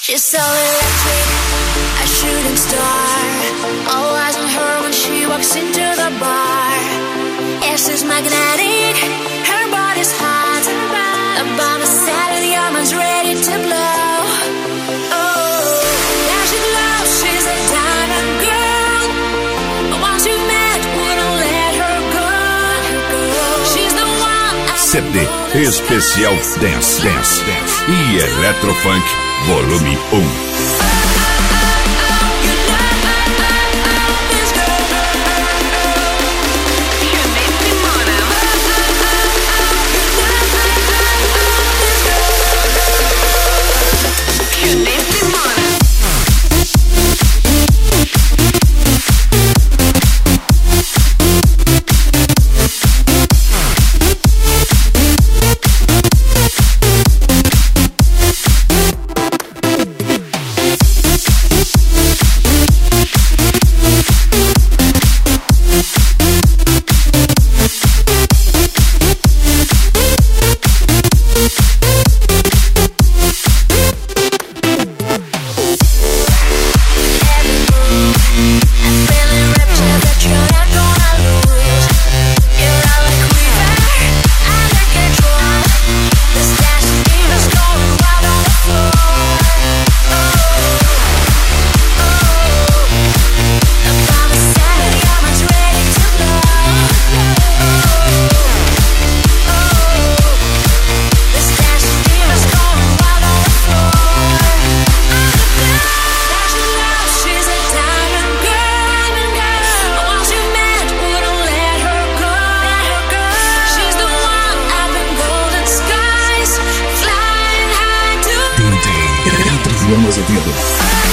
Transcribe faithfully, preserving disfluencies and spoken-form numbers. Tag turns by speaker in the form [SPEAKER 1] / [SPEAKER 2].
[SPEAKER 1] She's so electric, a shooting star. All eyes on her when she walks into the bar. Yeah, she's magnetic, her body's hot. The bomb is set and your mind's ready to blow. Oh, yeah, she glows, she's a diamond girl. But once you met, wouldn't let her go. She's the one.
[SPEAKER 2] C D Especial Dance, Dance, Dance e Eletrofunk Volume um.
[SPEAKER 3] D J Adriano Azevedo.